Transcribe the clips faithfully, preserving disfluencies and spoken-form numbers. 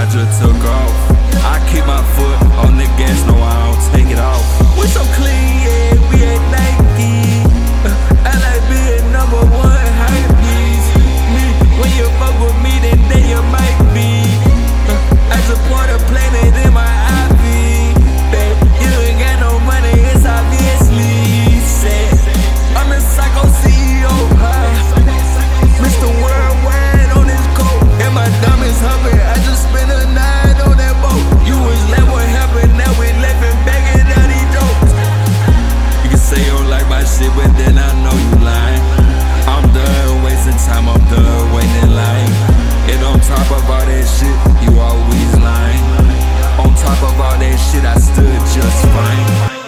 I just took off. I keep my foot on the gas, no I don't take it off. We so clean, yeah, we ain't Nike. uh, I like being number one hype beast. Me, when you fuck with me, then then you might be. uh, I support a planet in my I V. Babe, you ain't got no money, it's obviously sad. I'm the psycho C E O, huh? Mister Worldwide on his coat, and my diamonds humming. I just spent a night on that boat. You was like, what happened? Now we laughing, begging down these jokes. You can say you don't like my shit, but then I know you lying. I'm done wasting time, I'm done waiting in line. And on top of all that shit, you always lying. On top of all that shit, I stood just fine.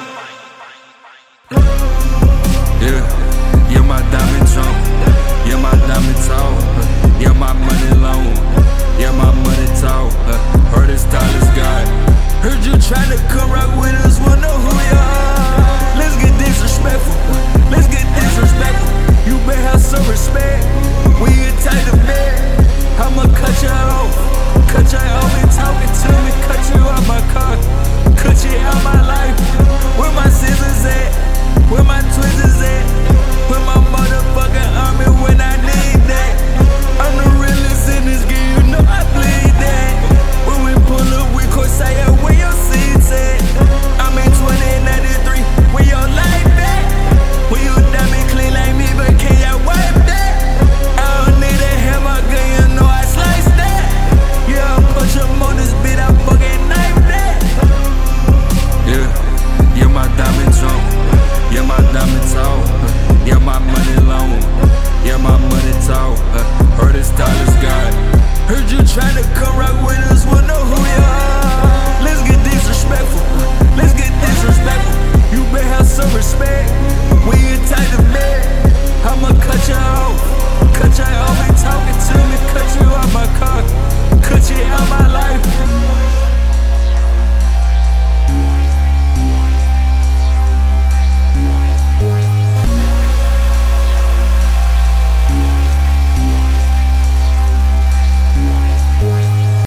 Yeah, you're my diamond jump. Yeah, my diamond tall. Yeah, my money long. Yeah, my money tall. Heard it's Tyler's God. Heard you tryna come rock with us, wanna know who you are. Let's get disrespectful. Let's get disrespectful. You better have some respect. We get tight of bed. I'ma cut you off. Cut you off and talking to me. Cut you out my car. Cut you out my life. Where my scissors at? Where my tweezers at? Where my motherfucking army when I need that? I'm the realest in this game, you know I bleed that. When we pull up, we could say, where your seats at? I'm in twenty ninety-three, where your life at? When you diamond clean like me, but can you wipe that? I don't need a hammer gun, you know I slice that. Yeah, I'll punch him on this beat, I fucking knife that. Yeah, yeah, my diamond jump. Yeah, my diamond tall. Yeah, my money long. Yeah, my money tall. Uh, heard it's Tyler's God. Heard you tryna come rock with us, wanna know who you are. Let's get disrespectful. Let's get disrespectful. You better have some respect. When you tight of bed, I'ma cut you off. Cut you off and talking to me. Cut you out my car. Cut you out my life.